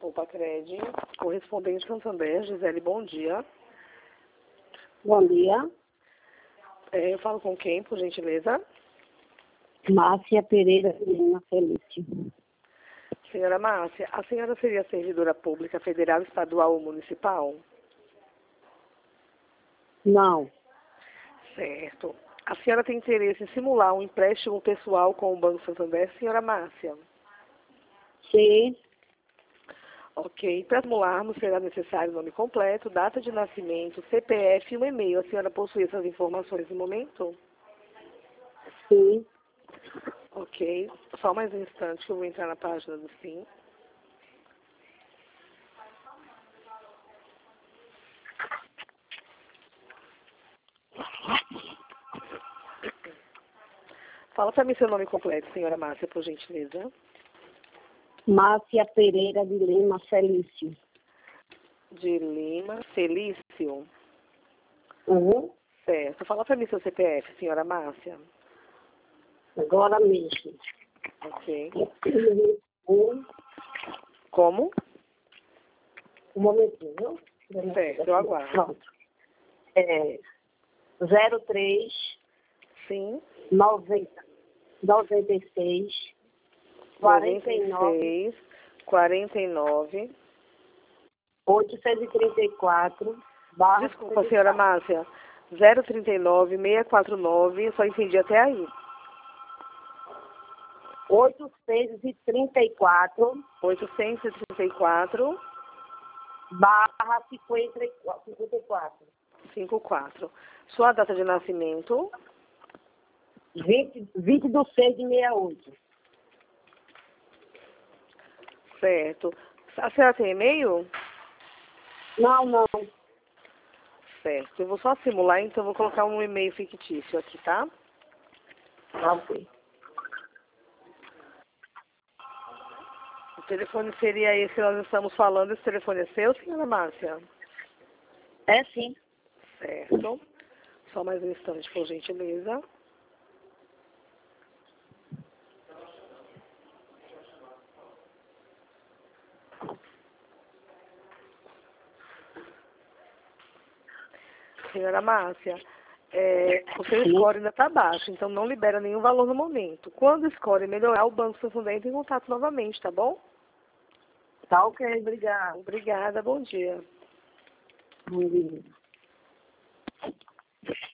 Copacred, correspondente Santander, Gisele, bom dia. Bom dia. Eu falo com quem, por gentileza? Márcia Pereira Lima Felício. Senhora Márcia, a senhora seria servidora pública federal, estadual ou municipal? Não. Certo. A senhora tem interesse em simular um empréstimo pessoal com o Banco Santander, senhora Márcia? Sim. Ok. Para simularmos, será necessário o nome completo, data de nascimento, CPF e um e-mail. A senhora possui essas informações no momento? Sim. Ok. Só mais um instante que eu vou entrar na página do SIM. Fala para mim seu nome completo, senhora Márcia, por gentileza. Márcia Pereira de Lima Felício. De Lima, Felício. Uhum. Certo. Fala para mim seu CPF, senhora Márcia. Agora mesmo. Ok. Um Como? momentinho, viu? Certo, eu aguardo. Pronto. 03 Sim. 96 49 49. 834 barra Desculpa, senhora Márcia. 039 649, eu só entendi até aí. 834 834 barra 54. 54. Sua data de nascimento? 20 do 6 de 68. Certo. A senhora tem e-mail? Não. Certo. Eu vou só simular, então eu vou colocar um e-mail fictício aqui, tá? Ok. O telefone seria esse que nós estamos falando. Esse telefone é seu, senhora Márcia? É sim. Certo. Só mais um instante, por gentileza. Senhora Márcia, o seu score ainda está baixo, então não libera nenhum valor no momento. Quando o score melhorar, o Banco Santander entra em contato novamente, tá bom? Tá ok, obrigada. Obrigada, bom dia. Bom dia.